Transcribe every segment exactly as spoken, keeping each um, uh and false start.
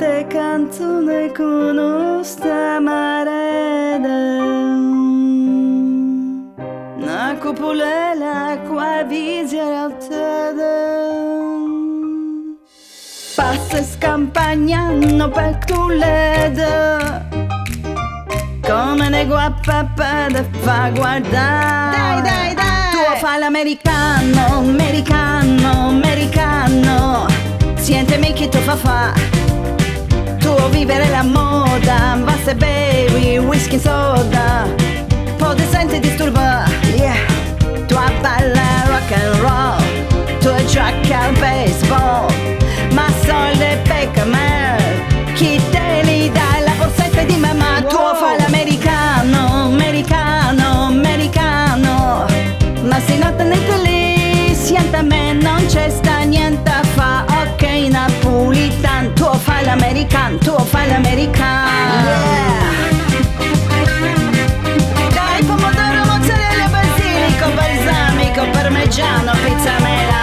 te canzone conosco mareda. Na cupulela qua visiera passa scampagnando per Toledo, come ne guappa da fa guardare. Dai, dai, dai! Tu fai l'americano, americano, americano. Sientemi che tu fa fa. Tu vivere la moda, basta bevi, whisky soda. Poi ti senti disturbare, yeah. Tu a balla rock and roll, tu a gioca al baseball. Ma soldi per me, chi te li dà la borsetta di mamma? Wow. Tu fai l'americano, americano, americano. Ma se non tenete lì, siente a me, non c'è sta niente a fa. Ok, napolitan, tu fai l'americano, tu fai l'americano. Yeah. Dai, pomodoro, mozzarella, basilico, balsamico, parmigiano, pizza mela.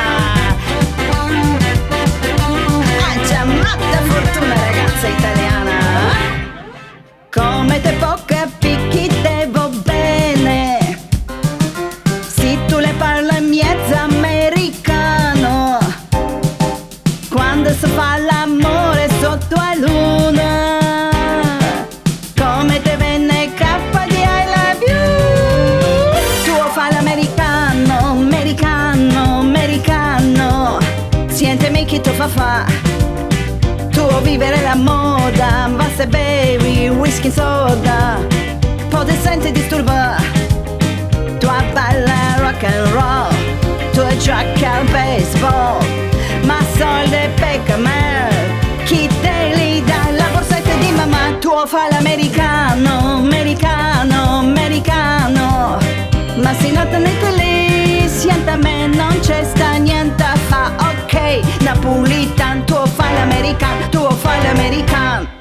Matta fortuna ragazza italiana. Come te può capire chi devo bene, se tu le parla in mezzo americano, quando si fa l'amore sotto a luna. Come te venne cappa di I love you. Tu fai l'americano, americano, americano. Sientemi che tu fa fa. Tu vivere la moda, basta bevi, whisky soda. Poi ti senti disturbare. Tu a balla rock and roll, tu a gioca al baseball. Ma soldi per me, chi te li dà la borsetta di mamma? Tu fai l'americano, americano, americano. Ma se non tenete lì, siente a me, non c'è sta niente a fa. Ok, napolitan, tu fai l'americano, tu fai l'americano.